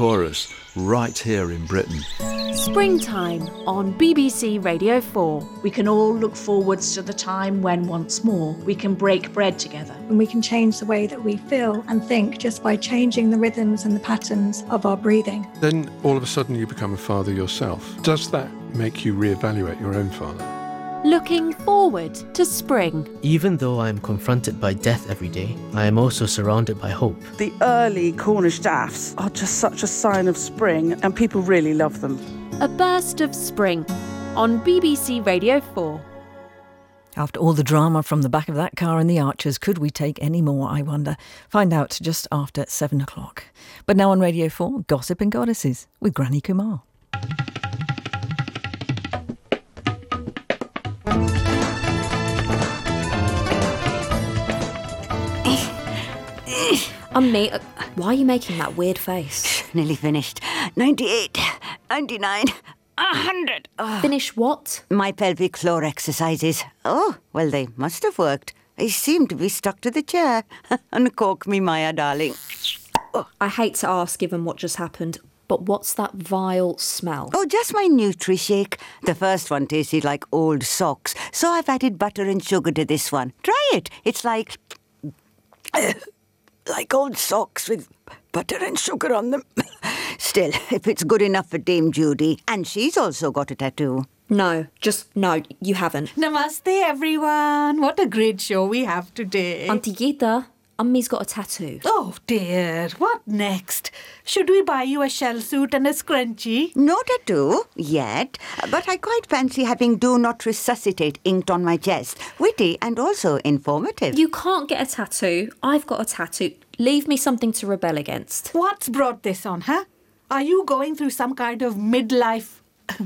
chorus right here in Britain. Springtime on BBC Radio 4. We can all look forwards to the time when once more we can break bread together. And we can change the way that we feel and think just by changing the rhythms and the patterns of our breathing. Then all of a sudden you become a father yourself. Does that make you reevaluate your own father? Looking forward to spring. Even though I am confronted by death every day, I am also surrounded by hope. The early Cornish daffs are just such a sign of spring, and people really love them. A burst of spring on BBC Radio 4. After all the drama from the back of that car and the Archers, could we take any more, I wonder? Find out just after 7 o'clock. But now on Radio 4, Gossip and Goddesses with Granny Kumar. Mate, why are you making that weird face? Nearly finished. 98, 99, 100. Finish what? My pelvic floor exercises. Oh, well, they must have worked. I seem to be stuck to the chair. Uncork me, Maya, darling. I hate to ask, given what just happened, but what's that vile smell? Oh, just my Nutri-Shake. The first one tasted like old socks, so I've added butter and sugar to this one. Try it. It's like old socks with butter and sugar on them. Still, if it's good enough for Dame Judy, and she's also got a tattoo. No, you haven't. Namaste, everyone. What a great show we have today. Auntie Geeta, Ummy's got a tattoo. Oh, dear. What next? Should we buy you a shell suit and a scrunchie? No tattoo, yet. But I quite fancy having Do Not Resuscitate inked on my chest. Witty and also informative. You can't get a tattoo. I've got a tattoo. Leave me something to rebel against. What's brought this on, huh? Are you going through some kind of midlife...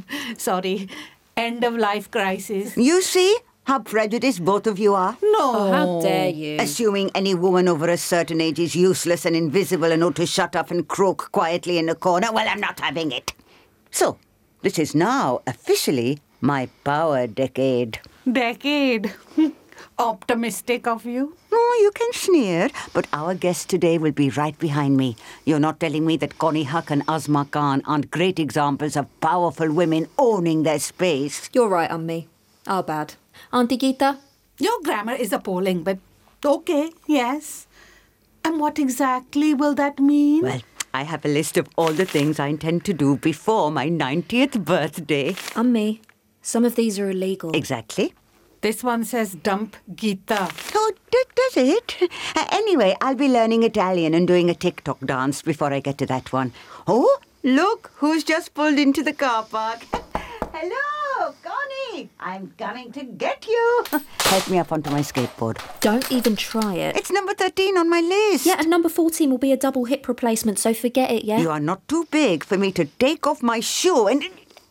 end-of-life crisis? You see how prejudiced both of you are? No. Oh, how dare you? Assuming any woman over a certain age is useless and invisible and ought to shut up and croak quietly in a corner, well, I'm not having it. So, this is now officially my power decade. Decade? Optimistic of you. Oh, you can sneer, but our guest today will be right behind me. You're not telling me that Connie Huck and Azma Khan aren't great examples of powerful women owning their space? You're right, Ummi. Our bad. Auntie Geeta? Your grammar is appalling, but okay, yes. And what exactly will that mean? Well, I have a list of all the things I intend to do before my 90th birthday. Ummi, some of these are illegal. Exactly. This one says dump Geeta. Oh, does it? Anyway, I'll be learning Italian and doing a TikTok dance before I get to that one. Oh, look, who's just pulled into the car park. Hello, Connie. I'm coming to get you. Help me up onto my skateboard. Don't even try it. It's number 13 on my list. Yeah, and number 14 will be a double hip replacement, so forget it, yeah? You are not too big for me to take off my shoe and...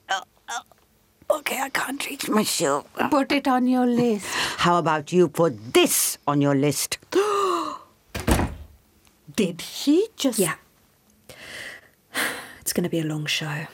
Okay, I can't reach my shoe. Put it on your list. How about you put this on your list? Did he just... Yeah. It's going to be a long show.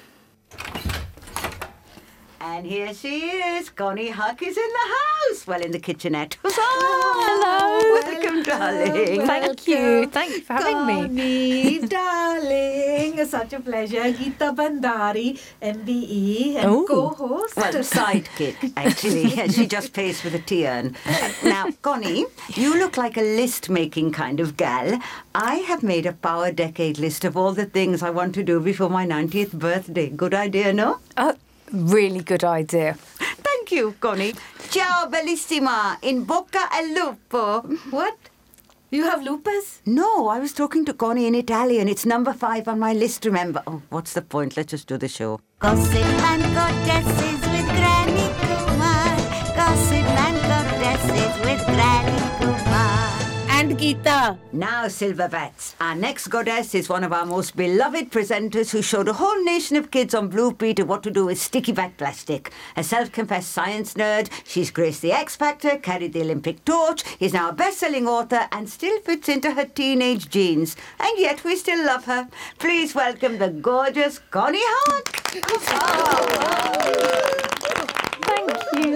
And here she is. Connie Huck is in the house. Well, in the kitchenette. Hello. Welcome, darling. Thank you. Thank you for having me. Connie, darling. Such a pleasure. Geeta Bandari, MBE, and co-host. Well, sidekick, actually. She just pays for the tea urn. Now, Connie, you look like a list-making kind of gal. I have made a power decade list of all the things I want to do before my 90th birthday. Good idea, no? Really good idea. Thank you, Connie. Ciao, bellissima. In bocca al lupo. What? You have lupus? No, I was talking to Connie in Italian. It's number 5 on my list, remember. Oh, what's the point? Let's just do the show. Gossip and Goddesses with Granny Kumar. Gossip and Goddesses with Granny Kumar. And Geeta. Now, Silverbats. Our next goddess is one of our most beloved presenters who showed a whole nation of kids on Blue Peter what to do with sticky back plastic. A self-confessed science nerd, she's graced the X Factor, carried the Olympic torch, is now a best-selling author and still fits into her teenage jeans. And yet we still love her. Please welcome the gorgeous Connie Huck. Thank you.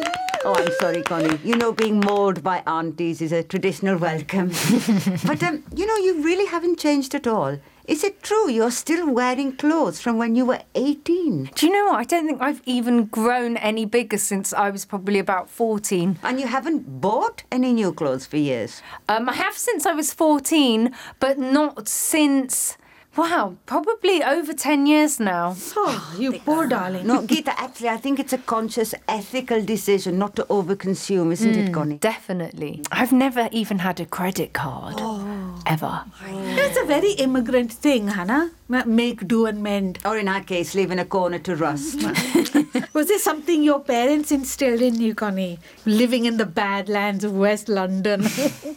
Oh, I'm sorry, Connie. You know, being mauled by aunties is a traditional welcome. But, you really haven't changed at all. Is it true you're still wearing clothes from when you were 18? Do you know what? I don't think I've even grown any bigger since I was probably about 14. And you haven't bought any new clothes for years? I have since I was 14, but not since... Wow, probably over 10 years now. Oh, you poor darling. No, Geeta, actually, I think it's a conscious, ethical decision not to overconsume, isn't it, Connie? Definitely. I've never even had a credit card. Ever. That's a very immigrant thing, Hannah. Make, do and mend. Or in our case, leave in a corner to rust. Was this something your parents instilled in you, Connie? Living in the badlands of West London.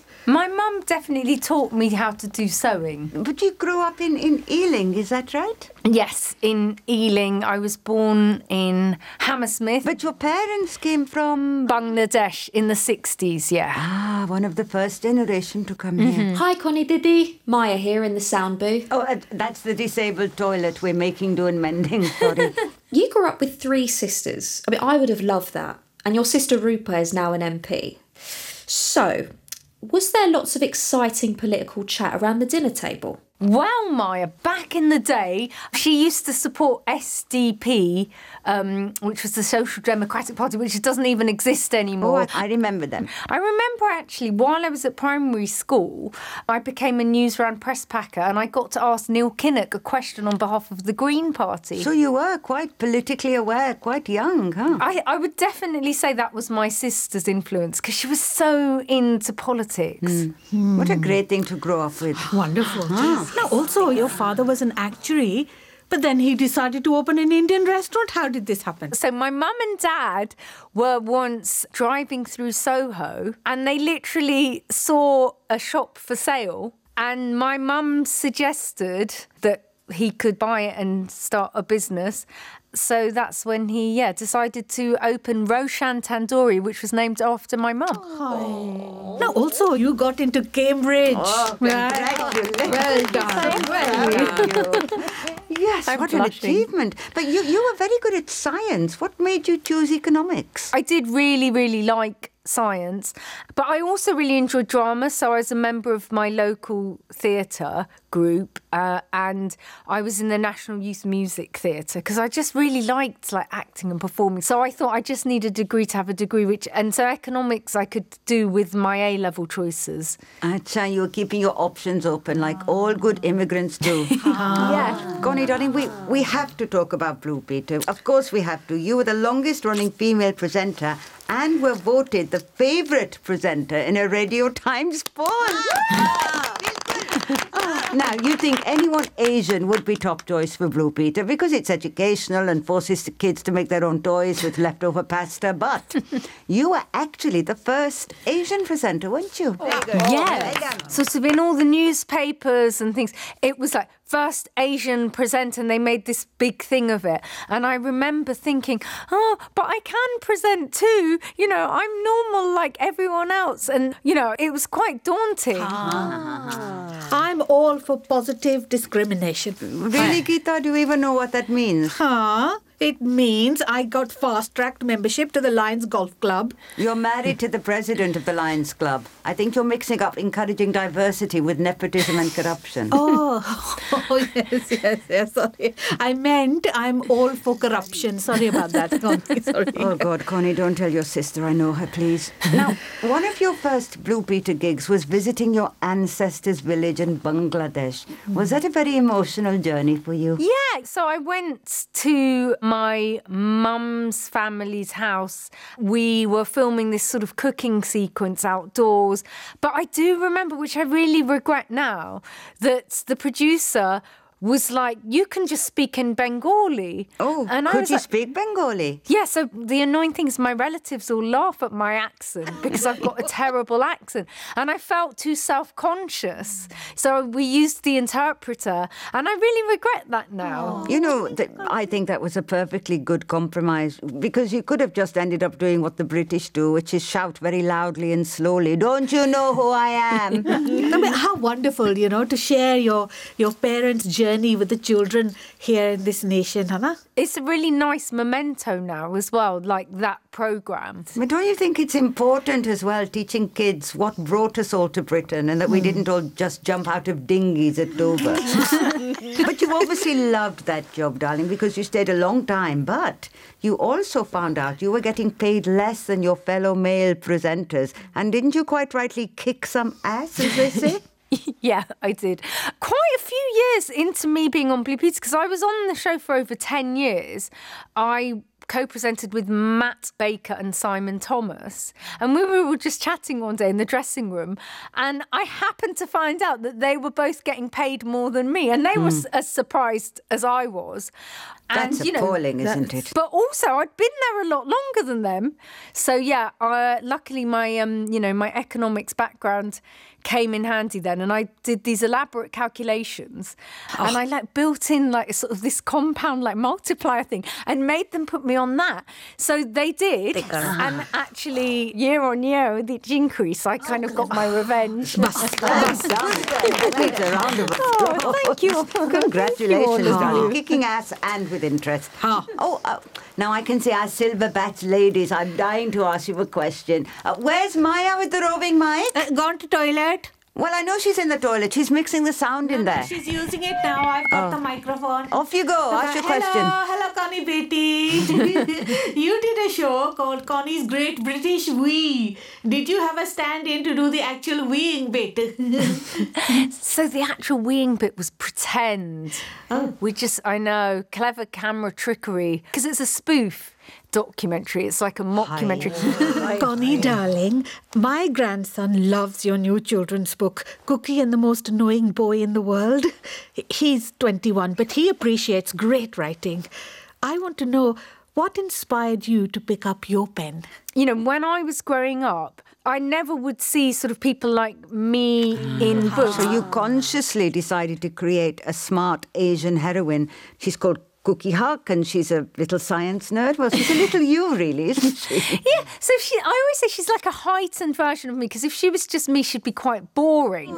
My mum definitely taught me how to do sewing. But you grew up in Ealing, is that right? Yes, in Ealing. I was born in Hammersmith. But your parents came from... Bangladesh in the 60s, yeah. Ah, one of the first generation to come here. Hi, Connie Diddy. Maya here in the sound booth. Oh, that's the disabled toilet we're making, doing mending, sorry. You grew up with 3 sisters. I mean, I would have loved that. And your sister Rupa is now an MP. So... was there lots of exciting political chat around the dinner table? Well, Maya, back in the day, she used to support SDP, which was the Social Democratic Party, which doesn't even exist anymore. Oh, I remember them. I remember, actually, while I was at primary school, I became a Newsround press packer and I got to ask Neil Kinnock a question on behalf of the Green Party. So you were quite politically aware, quite young, huh? I would definitely say that was my sister's influence because she was so into politics. What a great thing to grow up with. Wonderful. Now, also, your father was an actuary, but then he decided to open an Indian restaurant. How did this happen? So my mum and dad were once driving through Soho and they literally saw a shop for sale and my mum suggested that he could buy it and start a business. So that's when he, decided to open Roshan Tandoori, which was named after my mum. Oh. Now, also, you got into Cambridge. Oh, congratulations. Well done. Yes, what an achievement. But you were very good at science. What made you choose economics? I did really, really like science, but I also really enjoyed drama, so I was a member of my local theatre group and I was in the National Youth Music Theatre because I just really liked acting and performing, so I thought I just needed a degree to have a degree, and so economics I could do with my A-level choices. Acha, you were keeping your options open like all good immigrants do. Yeah. Connie, darling, we have to talk about Blue Peter. Of course we have to. You were the longest running female presenter and were voted the favourite presenter in a Radio Times poll. Now, you think anyone Asian would be top choice for Blue Peter because it's educational and forces the kids to make their own toys with leftover pasta, but you were actually the first Asian presenter, weren't you? Yeah, sort of in all the newspapers and things. It was like first Asian presenter and they made this big thing of it. And I remember thinking, but I can present too. You know, I'm normal like everyone else. And, you know, it was quite daunting. I'm all for positive discrimination. Really, Geeta? Do you even know what that means? It means I got fast-tracked membership to the Lions Golf Club. You're married to the president of the Lions Club. I think you're mixing up encouraging diversity with nepotism and corruption. Yes, sorry. I meant I'm all for corruption. Sorry about that, Connie. Sorry. Oh, God, Connie, don't tell your sister I know her, please. Now, one of your first Blue Peter gigs was visiting your ancestors' village in Bangladesh. Was that a very emotional journey for you? Yeah, so I went to my mum's family's house. We were filming this sort of cooking sequence outdoors. But I do remember, which I really regret now, that the producer was like, you can just speak in Bengali. Oh, and could you speak Bengali? Yeah, so the annoying thing is my relatives all laugh at my accent because I've got a terrible accent. And I felt too self-conscious. So we used the interpreter. And I really regret that now. You know, I think that was a perfectly good compromise because you could have just ended up doing what the British do, which is shout very loudly and slowly, don't you know who I am? I mean, how wonderful, you know, to share your parents' journey journey with the children here in this nation, Hannah. It's a really nice memento now as well, like that programme. But don't you think it's important as well, teaching kids what brought us all to Britain and that we didn't all just jump out of dinghies at Dover? But you obviously loved that job, darling, because you stayed a long time. But you also found out you were getting paid less than your fellow male presenters. And didn't you quite rightly kick some ass, as they say? Yeah, I did. Quite a few years into me being on Blue Peter, because I was on the show for over 10 years. I co-presented with Matt Baker and Simon Thomas, and we were just chatting one day in the dressing room, and I happened to find out that they were both getting paid more than me, and they were as surprised as I was. That's appalling, isn't it? But also, I'd been there a lot longer than them. So, yeah, luckily my, my economics background came in handy then, and I did these elaborate calculations, and I built in sort of this compound multiplier thing and made them put me on that. So they did, and actually year on year with each increase, I kind of got my revenge. Thank you. Congratulations, darling. Kicking ass and with interest. Now I can see our silver batch ladies. I'm dying to ask you a question. Where's Maya with the roving mic? Gone to toilet. Well, I know she's in the toilet. She's mixing the sound in there. She's using it now. I've got the microphone. Off you go. Ask your question. Hello, Connie Beti. You did a show called Connie's Great British Wee. Did you have a stand-in to do the actual weeing bit? So the actual weeing bit was pretend. I know, clever camera trickery, because it's a spoof documentary. It's like a mockumentary. Connie, darling, my grandson loves your new children's book, Cookie and the Most Annoying Boy in the World. He's 21, but he appreciates great writing. I want to know, what inspired you to pick up your pen? When I was growing up, I never would see sort of people like me in books. So you consciously decided to create a smart Asian heroine. She's called Cookie Huck, and she's a little science nerd. Well, she's a little you, really, isn't she? Yeah, so I always say she's like a heightened version of me, because if she was just me, she'd be quite boring.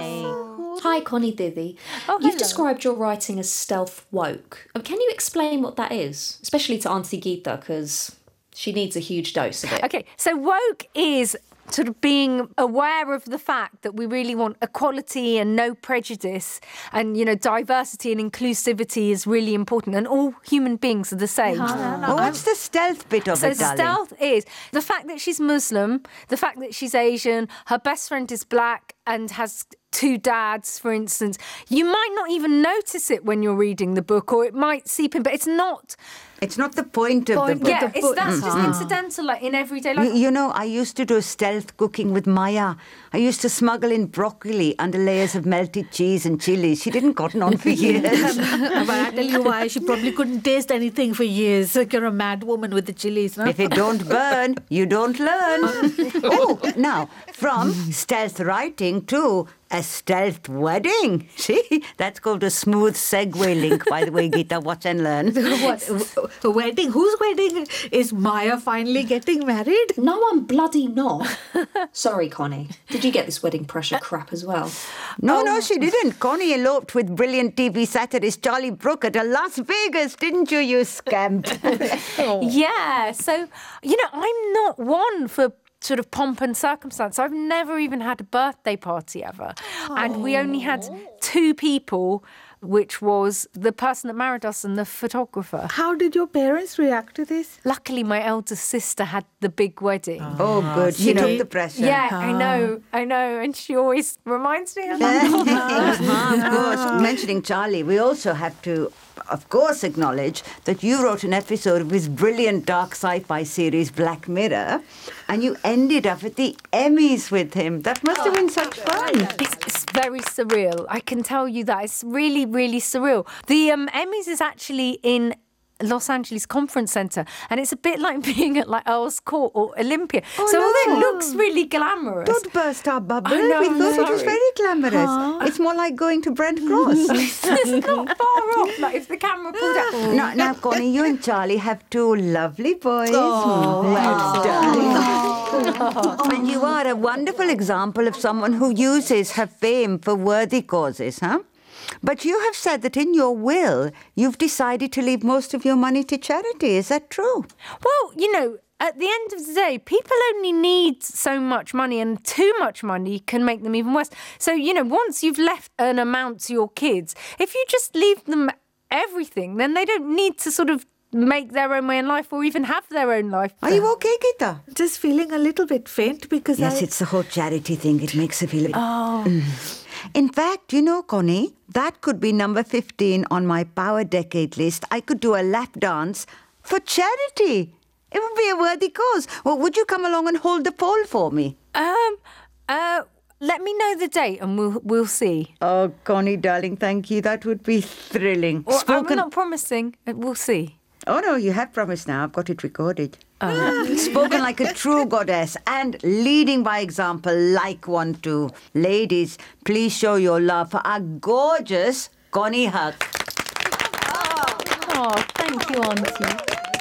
Hi, Connie Diddy. You've described your writing as stealth woke. Can you explain what that is? Especially to Auntie Geeta, because she needs a huge dose of it. Okay, so woke is sort of being aware of the fact that we really want equality and no prejudice, and diversity and inclusivity is really important, and all human beings are the same. What's the stealth bit of it, darling? Stealth is the fact that she's Muslim, the fact that she's Asian, her best friend is black and has 2 dads, for instance. You might not even notice it when you're reading the book, or it might seep in, but it's not. It's not the point of the book. Yeah, that's just incidental, in everyday life. I used to do stealth cooking with Maya. I used to smuggle in broccoli under layers of melted cheese and chilies. She didn't cotton on for years. But I tell you why, she probably couldn't taste anything for years. Like you're a mad woman with the chilies, no? If it don't burn, you don't learn. Now, from stealth writing to a stealth wedding. See, that's called a smooth segue link, by the way, Geeta. Watch and learn. What? A wedding? Whose wedding? Is Maya finally getting married? No, I'm bloody not. Sorry, Connie. Did you get this wedding pressure crap as well? No, she didn't. Connie eloped with brilliant TV satirist Charlie Brooke at a Las Vegas, didn't you, you scamp? Yeah, so, I'm not one for sort of pomp and circumstance. I've never even had a birthday party ever. And we only had 2 people, which was the person that married us and the photographer. How did your parents react to this? Luckily, my eldest sister had the big wedding. Oh, good. She took the pressure. Yeah, I know. And she always reminds me of that. Of course. Mentioning Charlie, we also have to, of course, acknowledge that you wrote an episode of his brilliant dark sci-fi series Black Mirror, and you ended up at the Emmys with him. That must have been such fun. It's very surreal. I can tell you that. It's really, really surreal. The Emmys is actually in Los Angeles Conference Center, and it's a bit like being at Earl's Court or Olympia. Although it looks really glamorous. Don't burst our bubble. We thought it was very glamorous. It's more like going to Brent Cross. It's not far off, if the camera pulled out. Now, Connie, you and Charlie have 2 lovely boys. Well done. And you are a wonderful example of someone who uses her fame for worthy causes, huh? But you have said that in your will, you've decided to leave most of your money to charity. Is that true? Well, you know, at the end of the day, people only need so much money, and too much money can make them even worse. So, you know, once you've left an amount to your kids, if you just leave them everything, then they don't need to sort of make their own way in life or even have their own life. Are you okay, Geeta? Just feeling a little bit faint because Yes, it's the whole charity thing. It makes her feel... In fact, you know, Connie, that could be number 15 on my Power Decade list. I could do a lap dance for charity. It would be a worthy cause. Well, would you come along and hold the pole for me? Let me know the date and we'll see. Oh, Connie, darling, thank you. That would be thrilling. Well, I'm not promising. We'll see. Oh, no, you have promised now. I've got it recorded. Spoken like a true goddess and leading by example like one too. Ladies, please show your love for our gorgeous Connie Huck. Oh, thank you, Auntie.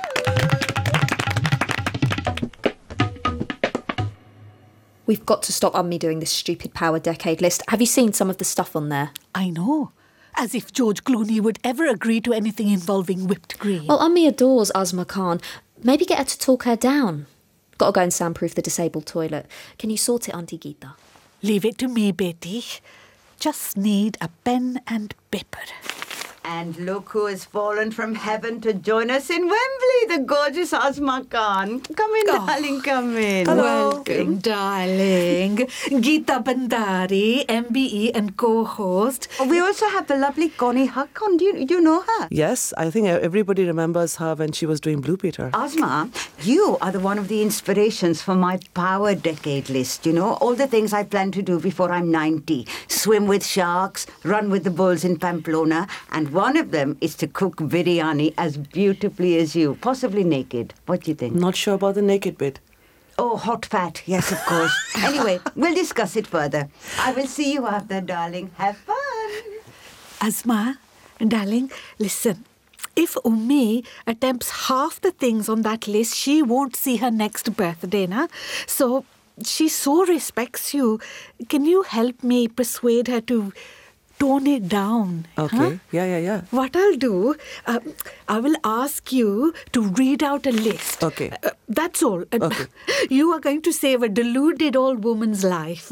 We've got to stop Ummi doing this stupid Power Decade list. Have you seen some of the stuff on there? I know. As if George Clooney would ever agree to anything involving whipped cream. Well, Ummi adores Azma Khan. Maybe get her to talk her down. Got to go and soundproof the disabled toilet. Can you sort it, Auntie Geeta? Leave it to me, Betty. Just need a pen and paper. And look who has fallen from heaven to join us in Wembley, the gorgeous Azma Khan. Come in, darling, come in. Welcome, darling. Geeta Bandari, MBE and co-host. We also have the lovely Connie Huck on. Do you know her? Yes, I think everybody remembers her when she was doing Blue Peter. Azma, you are one of the inspirations for my Power Decade list, you know. All the things I plan to do before I'm 90. Swim with sharks, run with the bulls in Pamplona, and one of them is to cook biryani as beautifully as you, possibly naked. What do you think? Not sure about the naked bit. Oh, hot fat. Yes, of course. Anyway, we'll discuss it further. I will see you after, darling. Have fun. Azma, darling, listen. If Ummi attempts half the things on that list, she won't see her next birthday, na? So she so respects you. Can you help me persuade her to tone it down? Okay. Huh? Yeah. What I'll do, I will ask you to read out a list. Okay. That's all. Okay. You are going to save a deluded old woman's life.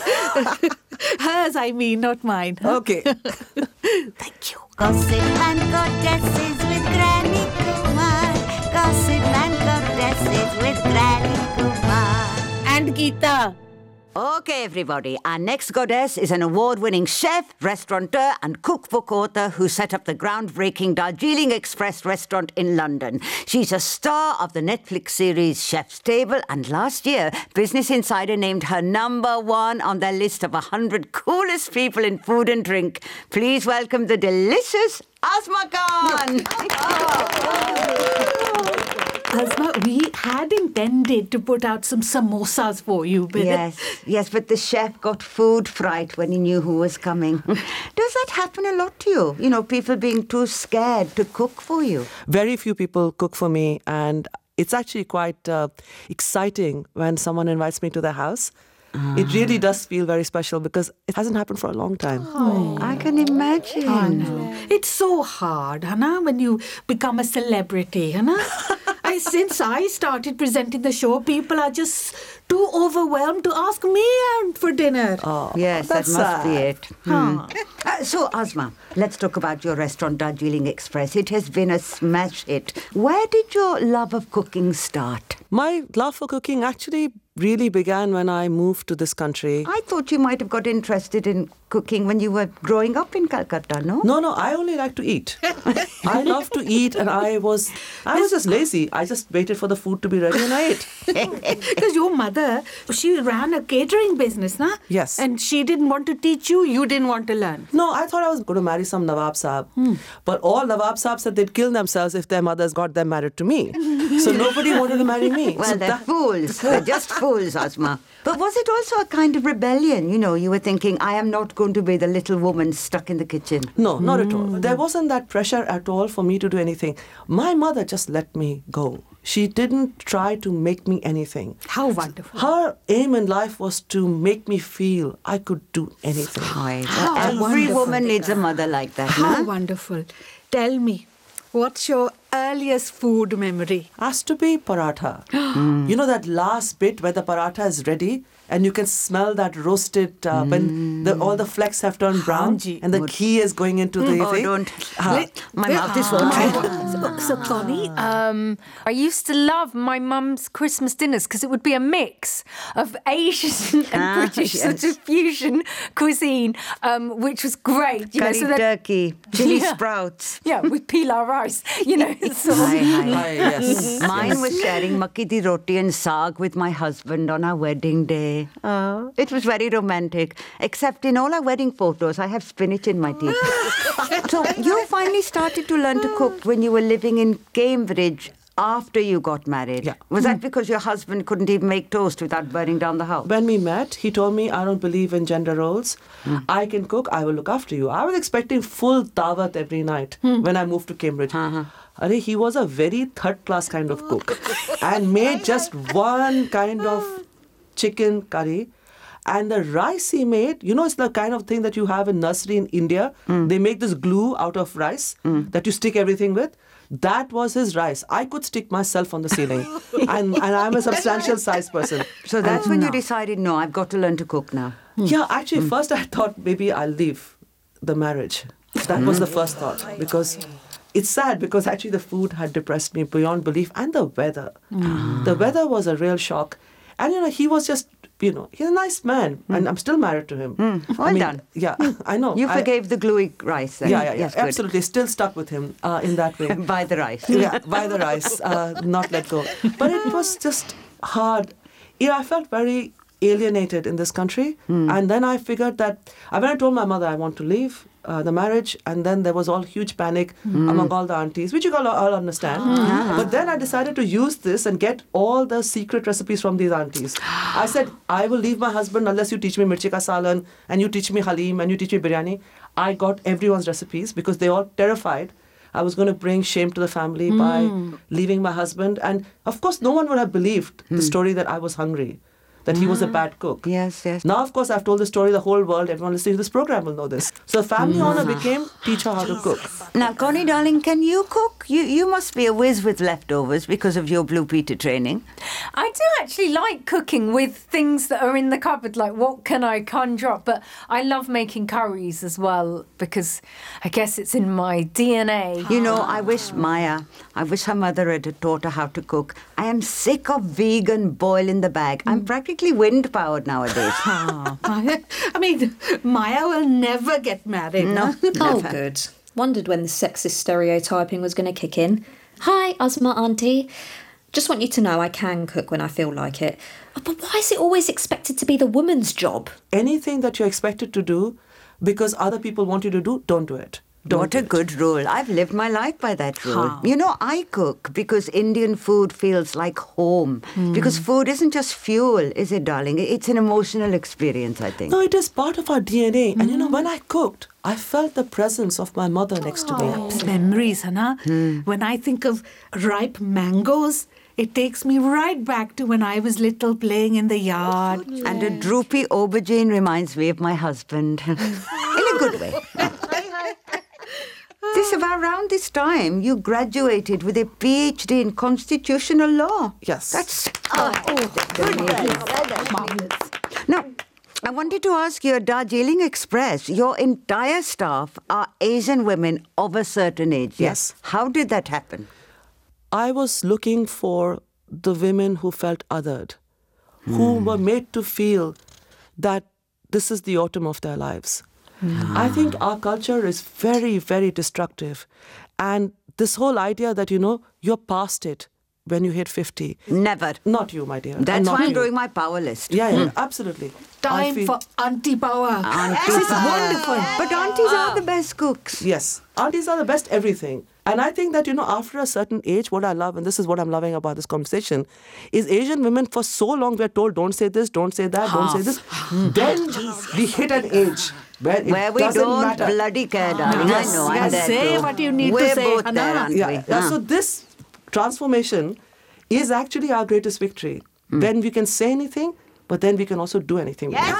Hers, I mean, not mine. Huh? Okay. Thank you. Gossip and goddesses with Granny Kumar. Gossip and goddesses with Granny Kumar. And Geeta. Okay, everybody. Our next goddess is an award-winning chef, restaurateur and cook for Kota who set up the groundbreaking Darjeeling Express restaurant in London. She's a star of the Netflix series Chef's Table, and last year, Business Insider named her #1 on their list of 100 coolest people in food and drink. Please welcome the delicious Azma Khan. Azma, we had intended to put out some samosas for you, but... Yes, but the chef got food fright when he knew who was coming. Does that happen a lot to you? You know, people being too scared to cook for you? Very few people cook for me, and it's actually quite exciting when someone invites me to their house. It really does feel very special because it hasn't happened for a long time. Oh, I can imagine. I know. It's so hard, Hannah, when you become a celebrity, Hannah. Since I started presenting the show, people are just too overwhelmed to ask me out for dinner. Oh, yes, that must be it. So, Azma, let's talk about your restaurant, Darjeeling Express. It has been a smash hit. Where did your love of cooking start? My love for cooking actually really began when I moved to this country. I thought you might have got interested in cooking when you were growing up in Calcutta, no? No, I only like to eat. I love to eat, and I was just lazy. I just waited for the food to be ready and I ate. Because your mother, she ran a catering business, na? Yes. And she didn't want to teach you, you didn't want to learn. No, I thought I was going to marry some Nawab Saab. But all Nawab Saab said they'd kill themselves if their mothers got them married to me. So nobody wanted to marry me. Well, they're fools. They're just fools, Azma. But was it also a kind of rebellion? You know, you were thinking, I am not going to be the little woman stuck in the kitchen. No, not at all. There wasn't that pressure at all for me to do anything. My mother just let me go. She didn't try to make me anything. How wonderful. Her aim in life was to make me feel I could do anything. Every wonderful. woman needs a mother like that. How no? wonderful. Tell me, what's your earliest food memory? Has to be paratha. You know that last bit where the paratha is ready and you can smell that roasted when all the flecks have turned brown and the ghee is going into the thing. Don't. My mouth is watering. So, Connie? I used to love my mum's Christmas dinners because it would be a mix of Asian and British sort of fusion cuisine, which was great. You Curry know, so turkey, chili sprouts. Yeah, with pilau rice, you know. Yes. Mine was sharing makki di roti and saag with my husband on our wedding day. Oh, it was very romantic. Except in all our wedding photos, I have spinach in my teeth. So you finally started to learn to cook when you were living in Cambridge after you got married. Yeah. Was that because your husband couldn't even make toast without burning down the house? When we met, he told me, I don't believe in gender roles. I can cook, I will look after you. I was expecting full dawat every night when I moved to Cambridge. He was a very third-class kind of cook and made just one kind of chicken curry. And the rice he made, you know, it's the kind of thing that you have in nursery in India. They make this glue out of rice that you stick everything with. That was his rice. I could stick myself on the ceiling. and I'm a substantial size person. So that's when you decided, no, I've got to learn to cook now. Yeah, actually, first I thought maybe I'll leave the marriage. That was the first thought. Because it's sad because actually the food had depressed me beyond belief. And the weather. The weather was a real shock. And, you know, he was just, you know, he's a nice man. And I'm still married to him. Well done. Yeah, I know. You forgave the gluey rice then. Yeah. Yes, absolutely. Still stuck with him in that way. By the rice. Yeah, by the rice. Not let go. But it was just hard. You know, I felt very alienated in this country. And then I figured that, when I told my mother I want to leave the marriage, and then there was all huge panic among all the aunties, which you all understand. But then I decided to use this and get all the secret recipes from these aunties. I said, I will leave my husband unless you teach me mirchi ka salan, and you teach me halim, and you teach me biryani. I got everyone's recipes because they all terrified I was going to bring shame to the family by leaving my husband. And of course, no one would have believed the story that I was hungry, that he was a bad cook. Yes. Now, of course, I've told the story, the whole world, everyone listening to this program will know this. So family honor became teach her how to cook. Now, Connie, darling, can you cook? You must be a whiz with leftovers because of your Blue Peter training. I do actually like cooking with things that are in the cupboard, like what can I conjure up? But I love making curries as well because I guess it's in my DNA. You know, I wish her mother had taught her how to cook. I am sick of vegan boil in the bag. I'm practically wind-powered nowadays. I mean, Maya will never get married. No. Oh, good. Wondered when the sexist stereotyping was going to kick in. Hi, Asma Auntie. Just want you to know I can cook when I feel like it. But why is it always expected to be the woman's job? Anything that you're expected to do because other people want you to do, don't do it. What a good rule. I've lived my life by that rule. You know, I cook because Indian food feels like home. Because food isn't just fuel, is it, darling? It's an emotional experience, I think. No, it is part of our DNA. And you know, when I cooked, I felt the presence of my mother next to me. Memories, Hannah. When I think of ripe mangoes, it takes me right back to when I was little playing in the yard. And a droopy aubergine reminds me of my husband. In a good way. Around this time, you graduated with a PhD in constitutional law. Yes. That's Now, I wanted to ask you, at Darjeeling Express, your entire staff are Asian women of a certain age. Yes. How did that happen? I was looking for the women who felt othered, who were made to feel that this is the autumn of their lives. I think our culture is very, very destructive. And this whole idea that, you know, you're past it when you hit 50. Never. Not you, my dear. That's not why I'm you. doing my power list. Yeah, absolutely. Time for Auntie Power. This is wonderful. But aunties are the best cooks. Yes. Aunties are the best everything. And I think that, you know, after a certain age, what I love, and this is what I'm loving about this conversation, is Asian women, for so long we're told, don't say this, don't say that, don't say this. Then we hit an age where we don't matter. bloody care, darling. Yes. I know. I'm there Say too. what you need We're to say, both there, Hannah. aren't we? So this transformation is actually our greatest victory. When we can say anything, but then we can also do anything. Yes.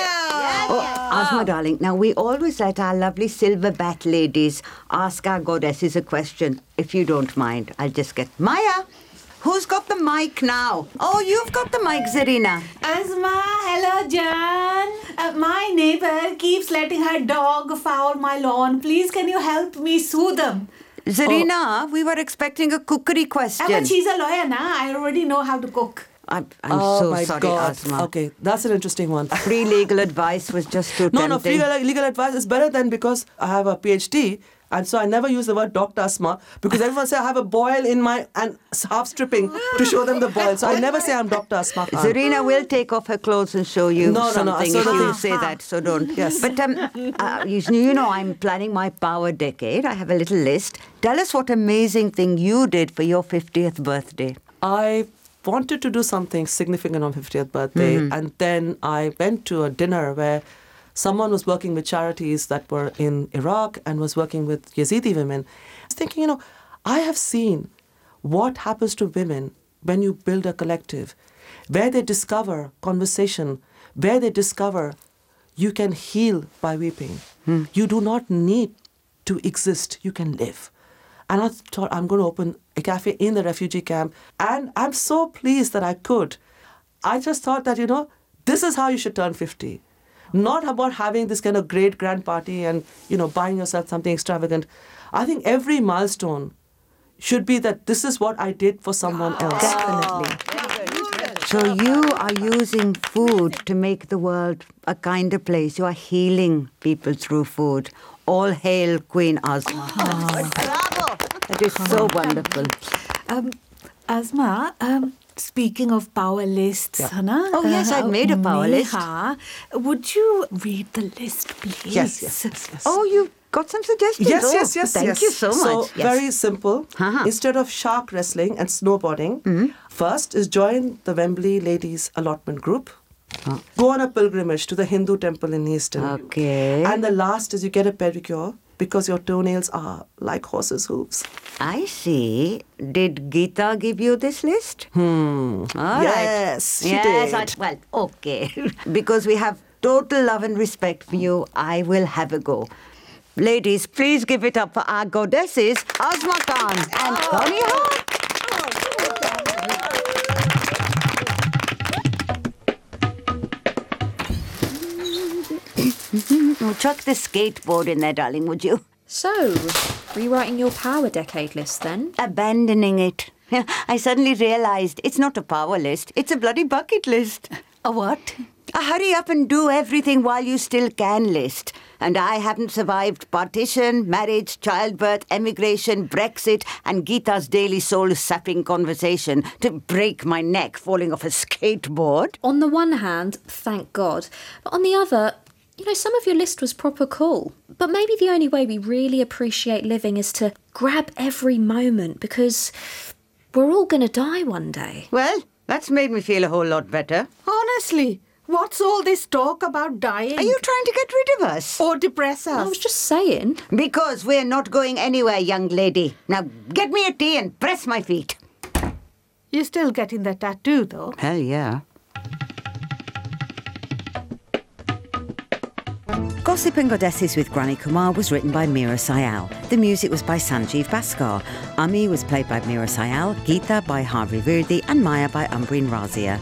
Asma, darling, now we always let our lovely silverback ladies ask our goddesses a question. If you don't mind, I'll just get Maya. Who's got the mic now? Oh, you've got the mic, Zarina. Asma, hello, Jan. My neighbour keeps letting her dog foul my lawn. Please, can you help me soothe them? Zarina, we were expecting a cookery question. But she's a lawyer now. I already know how to cook. I'm oh so my sorry, God. Asma. Okay, that's an interesting one. Free legal advice was just too tempting. No, free legal advice is better than because I have a PhD. And so I never use the word Dr. Asma because everyone says I have a boil in my and half stripping to show them the boil. So I never say I'm Dr. Asma Khan. Zarina will take off her clothes and show you something so if you say that. So don't. Yes. But you know I'm planning my power decade. I have a little list. Tell us what amazing thing you did for your 50th birthday. I wanted to do something significant on 50th birthday, and then I went to a dinner where someone was working with charities that were in Iraq and was working with Yazidi women. I was thinking, I have seen what happens to women when you build a collective, where they discover conversation, where they discover you can heal by weeping. You do not need to exist, you can live. And I thought, I'm going to open a cafe in the refugee camp. And I'm so pleased that I could. I just thought that, this is how you should turn 50. Not about having this kind of great grand party and, buying yourself something extravagant. I think every milestone should be that this is what I did for someone else. Definitely. So you are using food to make the world a kinder place. You are healing people through food. All hail Queen Asma. Bravo! That is so wonderful. Asma, speaking of power lists, Hannah. Oh, yes, I've made a power list. Would you read the list, please? Yes. Oh, you got some suggestions? Yes. Thank you so much. So, very simple. Instead of shark wrestling and snowboarding, first is join the Wembley Ladies Allotment Group. Go on a pilgrimage to the Hindu temple in Easton. Okay. And the last is you get a pedicure because your toenails are like horses' hooves. I see. Did Geeta give you this list? All right. Yes, she did. Well, okay. Because we have total love and respect for you, I will have a go. Ladies, please give it up for our goddesses, Asma Khan and Connie Hawk. Chuck the skateboard in there, darling, would you? So, rewriting your power decade list then? Abandoning it. I suddenly realised it's not a power list, it's a bloody bucket list. A what? A hurry up and do everything while you still can list. And I haven't survived partition, marriage, childbirth, emigration, Brexit, and Geeta's daily soul-sapping conversation to break my neck falling off a skateboard. On the one hand, thank God. But on the other, some of your list was proper cool. But maybe the only way we really appreciate living is to grab every moment because we're all going to die one day. Well, that's made me feel a whole lot better. Honestly, what's all this talk about dying? Are you trying to get rid of us? Or depress us? I was just saying. Because we're not going anywhere, young lady. Now, get me a tea and press my feet. You're still getting that tattoo, though. Hell yeah. Gossip and Goddesses with Granny Kumar was written by Meera Syal. The music was by Sanjeev Bhaskar. Ami was played by Meera Syal, Geeta by Harvey Virdi, and Maya by Umbreen Razia.